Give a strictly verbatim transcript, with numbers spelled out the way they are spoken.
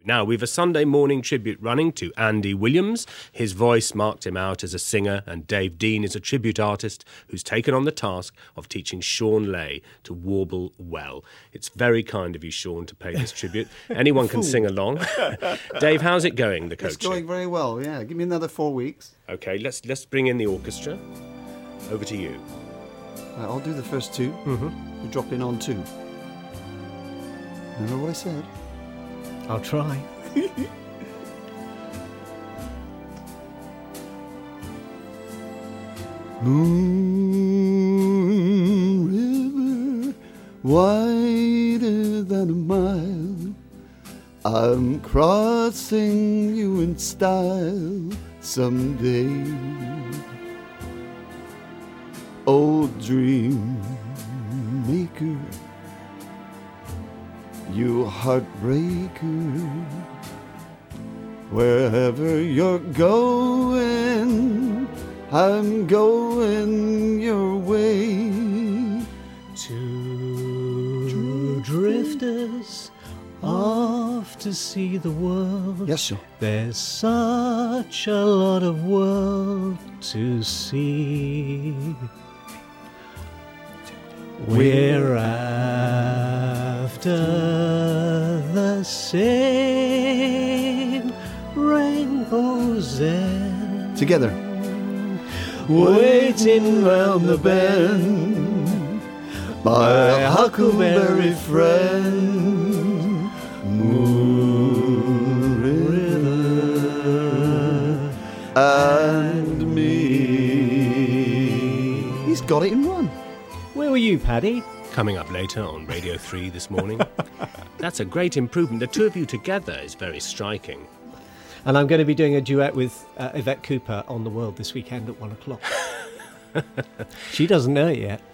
Now, we've a Sunday morning tribute running to Andy Williams. His voice marked him out as a singer, and Dave Dean is a tribute artist who's taken on the task of teaching Sean Lay to warble well. It's very kind of you, Sean, to pay this tribute. Anyone can sing along. Dave, how's it going, the coaching? It's going very well, yeah. Give me another four weeks. OK, let's, let's bring in the orchestra. Over to you. Uh, I'll do the first two. Mm-hmm. You drop in on two. Remember what I said? I'll try. Moon River, wider than a mile, I'm crossing you in style someday. Old dream maker, you heartbreaker, wherever you're going, I'm going your way. Two drifters off to see the world. Yes, sir. There's such a lot of world to see. We're after the same rainbow's end. Together. Waiting round the bend, my huckleberry friend, Moon River and me. He's got it in one. Where were you, Paddy? Coming up later on Radio three this morning. That's a great improvement. The two of you together is very striking. And I'm going to be doing a duet with uh, Yvette Cooper on The World this weekend at one o'clock. She doesn't know it yet.